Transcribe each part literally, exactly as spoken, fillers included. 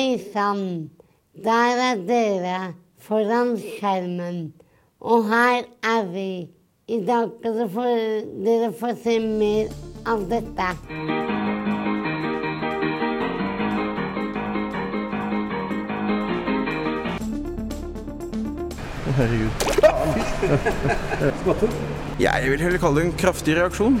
Hei sann, der er dere foran skjermen, og her er vi. I dag skal dere få, dere få se mer av dette. Herregud. Jeg vil heller kalle det en kraftig reaksjon.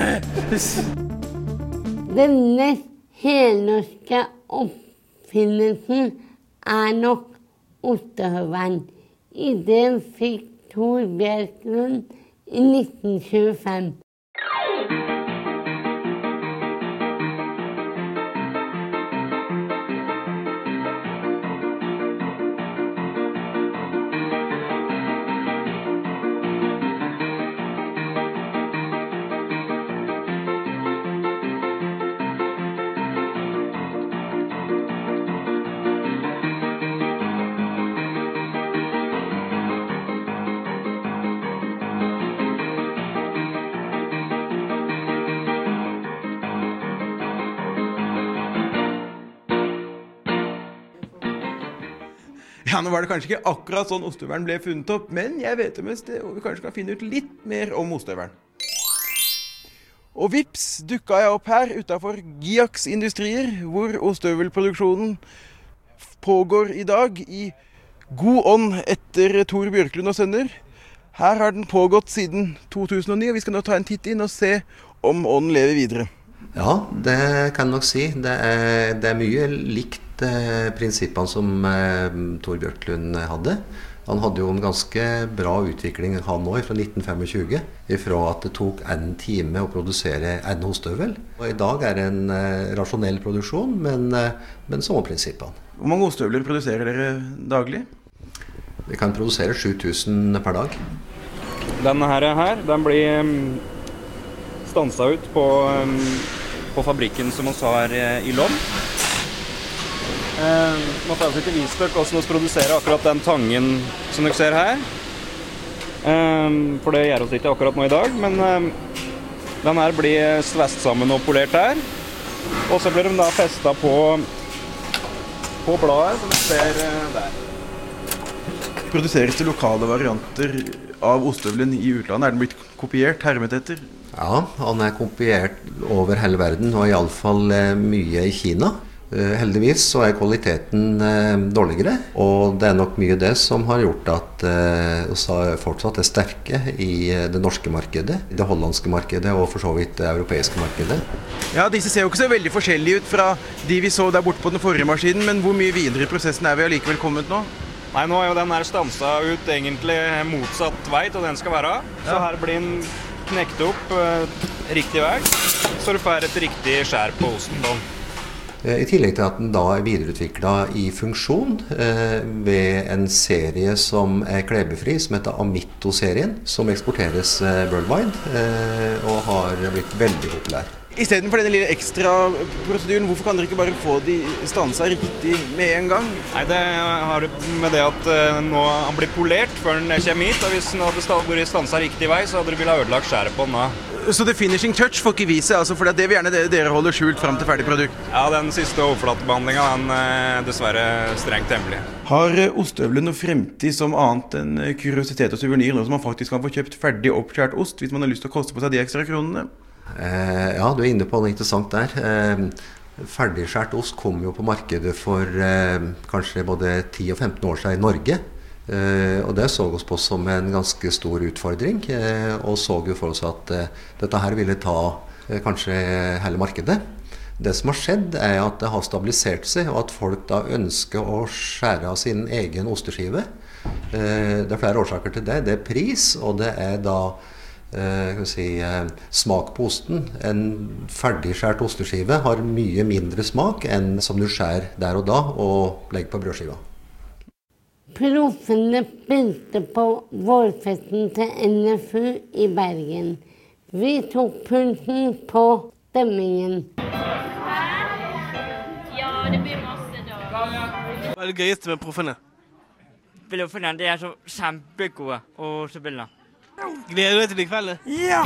Denne helnorske oppfinnelsen er nok ostehøvelen. Ideen fikk Thor Bjørklund i nitten tjuefem. Ja, nå var det kanskje ikke akkurat sånn ostehøvelen ble funnet opp, men jeg vet det mest, og vi kanskje kan finne ut litt mer om ostehøvelen. Og vips dukket jeg opp her utenfor Giaks Industrier, hvor ostehøvelproduksjonen pågår i dag i god ånd etter Thor Bjørklund og sønner. Her har den pågått siden to tusen og ni, og vi skal nå ta en titt inn og se om ånden lever videre. Ja, det kan jeg nok si. Det er, det er mye likt prinsippene som eh, Thor Bjørklund hadde. Han hadde jo en ganske bra utvikling han nå fra nitten tjuefem, ifra at det tok en time å produsere en ostehøvel. Og i dag er det en eh, rasjonell produksjon, men, eh, men samme prinsippene. Hvor mange ostehøvler produserer dere daglig? Vi kan produsere sju tusen per dag. Denne her, her den blir um, stanset ut på, um, på fabrikken som vi har i Lom. Eh, nå får jeg ikke vist dere hvordan vi produserer akkurat den tangen som dere ser her. Eh, for det gjør vi ikke akkurat nå i dag, men eh, den her blir svest sammen og polert her. Og så blir de da festet på, på bladet som dere ser eh, der. Produseres det lokale varianter av ostehøvelen i utlandet? Er den blitt kopiert, hermet etter? Ja, han er kopiert over hele verden, og i alle fall eh, mye i Kina. Uh, heldigvis så er kvaliteten uh, dårligere, og det er nok mye det som har gjort at uh, fortsatt er sterke i uh, det norske markedet, det hollandske markedet og for så vidt det europeiske markedet. Ja, disse ser jo ikke så veldig forskjellige ut fra de vi så der borte på den forrige maskinen, men hvor mye videre i prosessen er vi allikevel kommet nå? Nei, nå er jo den her stanset ut egentlig motsatt vei til den skal være, så ja. Her blir den knekt opp uh, riktig vei, så du får et riktig skjær på osten da. I tillegg til at den da er videreutviklet i funksjon eh, ved en serie som er klebefri, som heter Amitto-serien, som eksporteres eh, worldwide eh, og har blitt veldig populær. I stedet for denne lille ekstra prosedyren, hvorfor kan dere ikke bare få de stansa riktig med en gang? Nei, det har med det at uh, nå han blir polert før den kommer hit, og hvis den hadde vært stansa riktig vei, så hadde du ville ha ødelagt skjæret på den da. Så det finishing touch får ikke vise, altså, for det vil gjerne dere, dere holder skjult frem til ferdig produkt? Ja, den siste overflatebehandlingen, den er dessverre strengt hemmelig. Har ostehøvelen noe fremtid som annet enn kuriositet og suvenir, nå som man faktisk kan få kjøpt ferdig oppskjært ost, hvis man har lyst til å koste på seg de ekstra kronene? Eh, ja, du er inne på noe interessant der. Eh, ferdigskjært ost kom jo på markedet for eh, kanskje både ti og femten år siden i Norge. Uh, og det så oss på som en ganske stor utfordring, uh, og så jo for oss at uh, dette her ville ta uh, kanskje hele markedet. Det som har skjedd er at det har stabilisert seg, og at folk da ønsker å skjære av sin egen osteskive. Uh, det er flere årsaker til det. Det er pris, og det er da uh, kan vi si, uh, smak på osten. En ferdigskjært osteskive har mye mindre smak enn som du skjærer der og da og legger på brødskiva. Proffene spilte på vårfesten til N F U i Bergen. Vi tok pulsen på stemmingen. Ja, det blir masse da. Hva er det gøyeste med proffene? Proffene, de er så kjempegode å spille. Gleder du deg til i kveld? Ja!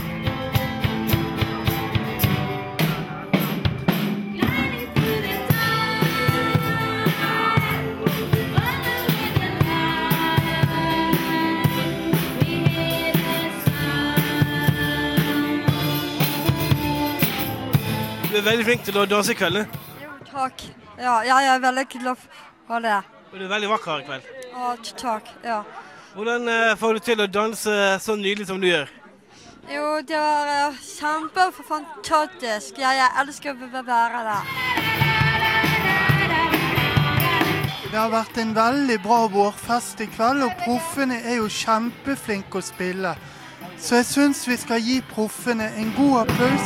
Du er veldig flink til å danse i kveld. Jo, takk. Ja, jeg er veldig glad for det. Og du er veldig vakker i kveld. Ja, takk, ja. Hvordan eh, får du til å danse så nydelig som du gjør? Jo, det var kjempefantastisk. Jeg elsker å være der. Det har vært en veldig bra vårfest i kveld, og proffene er jo kjempeflinke å spille. Så jeg synes vi skal gi proffene en god applaus.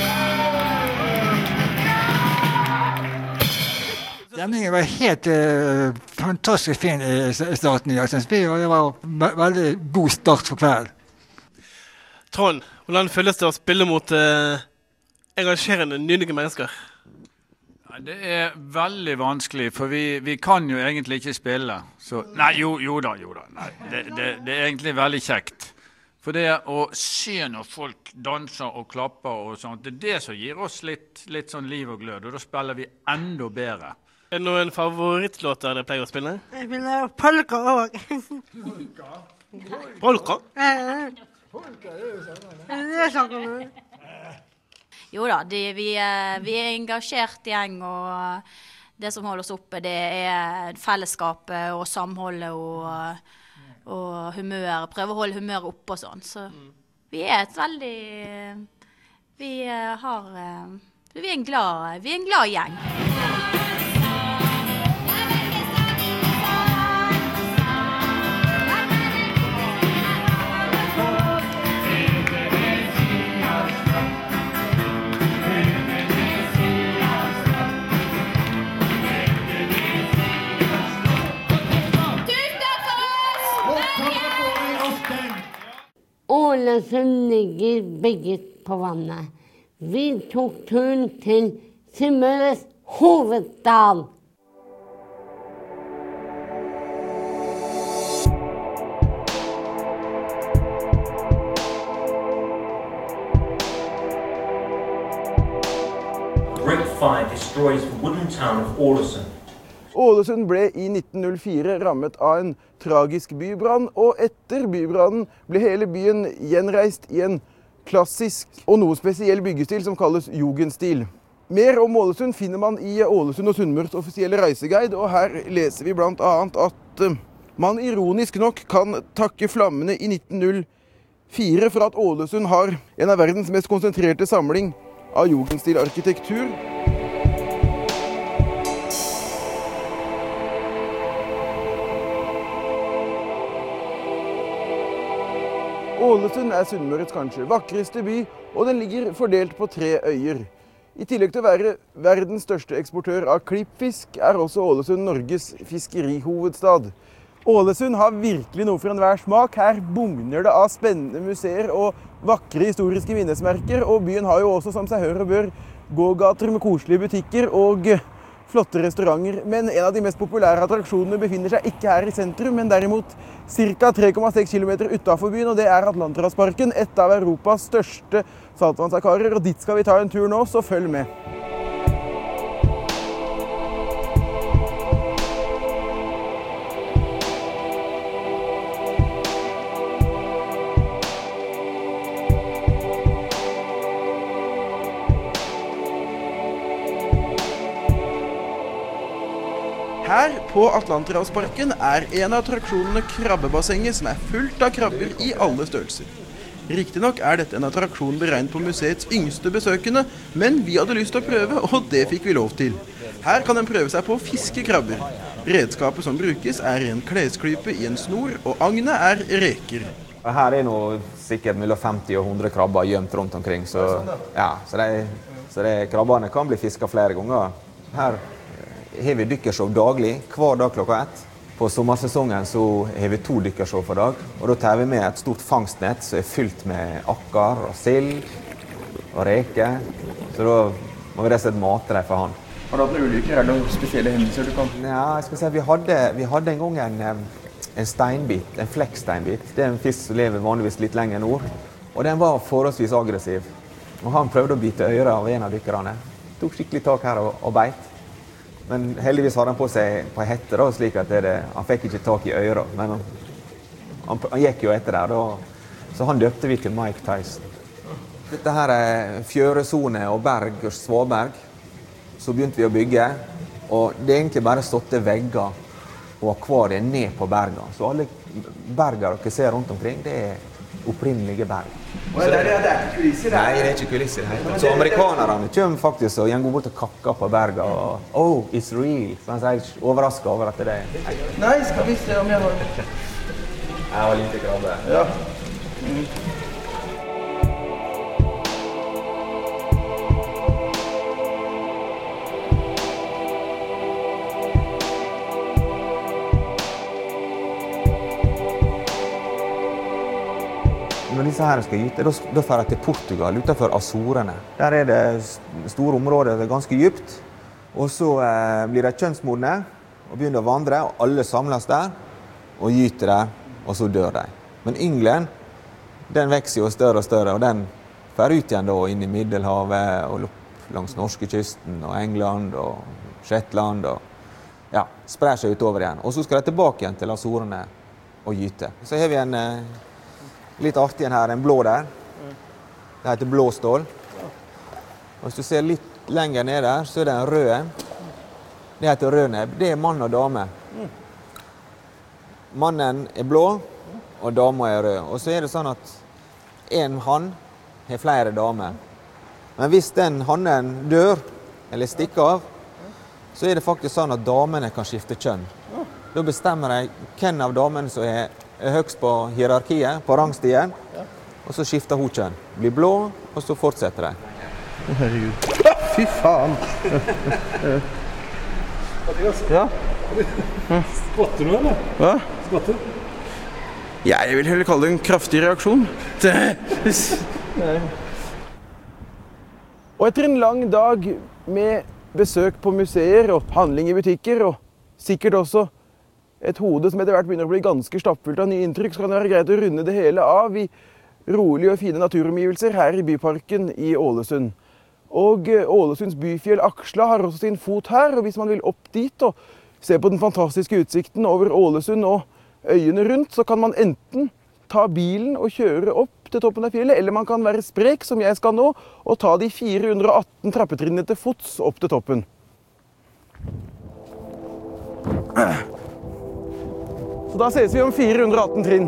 Stemningen var helt uh, fantastisk fin i starten. Jeg synes vi, og det var en veldig god start for kvelden. Trond, hvordan føles det å spille mot uh, engasjerende, nydelige mennesker? Det er veldig vanskelig, for vi, vi kan jo egentlig ikke spille. Så, nei, jo, jo da, jo da. Nei, det, det, det er egentlig veldig kjekt. For det å se når folk danser og klapper og sånt, det er det som gir oss litt, litt sånn liv og glød, og da spiller vi enda bedre. Er det noen favorittlåter dere pleier å spille? Jeg spiller polka også. Polka? Polka? Polka, det er jo sånn. Det er sånn. Jo da, det, vi, vi er engasjert gjeng, og det som holder oss oppe, det er fellesskapet og samholdet og, og humør, prøve å holde humøret oppe og sånn. Så vi er et veldig, vi har, vi er en glad, vi er en glad gjeng. Ålesund ligger bygget på vannet. Vi tok turen til Sunnmøres hovedstad. Great fire destroys the wooden town of Ålesund. Ålesund ble i nitten null fire rammet av en tragisk bybrann, og etter bybrannen ble hele byen gjenreist i en klassisk og noe spesiell byggestil som kalles jugendstil. Mer om Ålesund finner man i Ålesund og Sunnmørs offisielle reiseguide, og her leser vi blant annet at man ironisk nok kan takke flammene i nitten null fire for at Ålesund har en av verdens mest konsentrerte samling av jugendstilarkitektur. Ålesund er Sunnmøres kanskje vakreste by, og den ligger fordelt på tre øyer. I tillegg til å være verdens største eksportør av klippfisk, er også Ålesund Norges fiskerihovedstad. Ålesund har virkelig noe for enhver smak. Her bugner det av spennende museer og vakre historiske minnesmerker, og byen har jo også, som seg hør og bør, gågater med koselige butikker og flotte restauranter. Men en av de mest populære attraksjonene befinner seg ikke her i sentrum, men derimot ca. tre komma seks kilometer utenfor byen, og det er Atlanterhavsparken, et av Europas største saltvannsakvarier, og dit skal vi ta en tur nå, så følg med. Her på Atlanterhavsparken er en av attraksjonene krabbebassenget, som er fullt av krabber i alle størrelser. Riktignok er dette en attraksjon beregnet på museets yngste besøkende, men vi hadde lyst til å prøve, og det fikk vi lov til. Her kan en prøve seg på å fiske krabber. Redskapet som brukes er en klesklype i en snor, og agnet er reker. Her er nå sikkert mellom femti og hundre krabber gjemt rundt omkring, så, ja, så, de, så de krabbene kan bli fisket flere ganger. Her har vi dykkershow daglig, hver dag klokka ett. På sommersesongen så har vi to dykkershow for dag, og da tar vi med et stort fangstnett som er fylt med akkar og sild og reker. Så da må vi rett og slett mate dem for hånd. Har du hatt noen ulykker? Er det noen spesielle hendelser du kan? Ja, jeg skal si, vi hadde, vi hadde en gang en, en steinbit, en flekksteinbit. Det er en fisk som lever vanligvis litt lenger nord, og den var forholdsvis aggressiv. Og han prøvde å bite øret av en av dykkerne. Tok skikkelig tak her og, og beit. Men heldigvis hadde han på seg på hette, da, slik at det, han fikk ikke tak i øret. Men han, han gikk jo etter der, da. Så han døpte vi til Mike Tyson. Dette her er fjøresone og berg og svaberg. Så begynte vi å bygge, og det er egentlig bare stått vegger og akvariet ned på berga. Så alle berger dere ser rundt omkring, det er opprinnelige berg. Og det, er, det er ikke kulisser? Nei, det er ikke kulisser. Nei. Så amerikanerne kommer faktisk og går bort og kakker på berga og «Oh, it's real!» Så han sier overrasket over at det er... Nei, skal vi se om jeg har... Jeg var lite krabbe. Ja. Mm. Når disse her skal gyte, da, da fer jeg til Portugal, utenfor Azorene. Der er det store områder, det er ganske dypt. Og så eh, blir de kjønnsmodne og begynner å vandre, og alle samles der og gyter der, og så dør de. Men ynglen, den vokser jo større og større, og den fer ut igjen da, inn i Middelhavet, og langs norskekysten, og England, og Shetland, og ja, sprer seg utover igjen. Og så skal de tilbake igjen til Azorene og gyte. Så har vi en... Eh, Litt artig her, en blå der. Det heter blåstål. Og hvis du ser litt lenger ned der, så er det en rød. Det heter rødnebb. Det er mann og dame. Mannen er blå, og dama er rød. Og så er det sånn at en hann har flere damer. Men hvis den hannen dør, eller stikker av, så er det faktisk sånn at damene kan skifte kjønn. Da bestemmer de hvem av damene som er er høgst på hierarkiet, på rangstien, og så skifter hun kjønn. Blir blå, og så fortsetter de. Herregud. Fy faen! Ja. Skvatter du, eller? Hva? Skvatter? Ja, jeg vil heller kalle det en kraftig reaksjon. Og etter en lang dag med besøk på museer og handling i butikker, og sikkert også et hode som etter hvert begynner å bli ganske stappfullt av nye inntrykk, så kan det være greit å runde det hele av i rolige og fine naturomgivelser her i Byparken i Ålesund. Og Ålesunds byfjell Aksla har også sin fot her, og hvis man vil opp dit og se på den fantastiske utsikten over Ålesund og øyene rundt, så kan man enten ta bilen og kjøre opp til toppen av fjellet, eller man kan være sprek, som jeg skal nå, og ta de fire hundre og atten trappetrinnene til fots opp til toppen. Så da ses vi om fire hundre og atten trinn.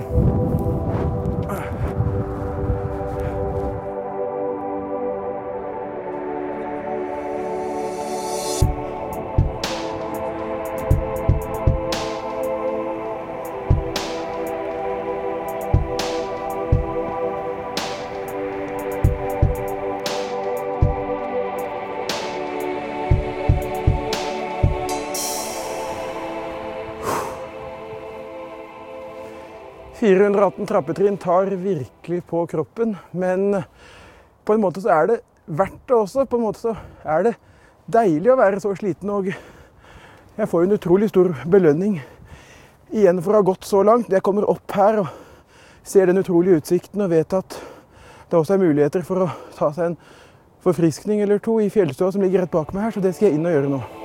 fire hundre og atten trappetrinn tar virkelig på kroppen, men på en måte så er det verdt det også. På en måte så er det deilig å være så sliten, og jeg får en utrolig stor belønning igjen for å ha gått så langt. Jeg kommer opp her og ser den utrolige utsikten og vet at det også er muligheter for å ta seg en forfriskning eller to i fjellstua som ligger rett bak meg her, så det skal jeg inn og gjøre nå.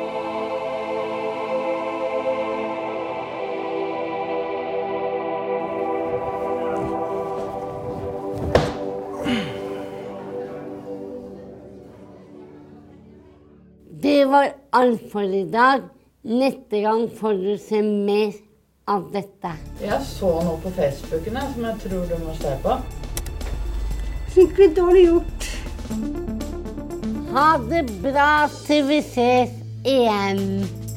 Det var alt for i dag. Neste gang får du se mer av dette. Jeg så noe på Facebookene som jeg tror du må se på. Skikkelig dårlig gjort. Ha det bra til vi ses igjen.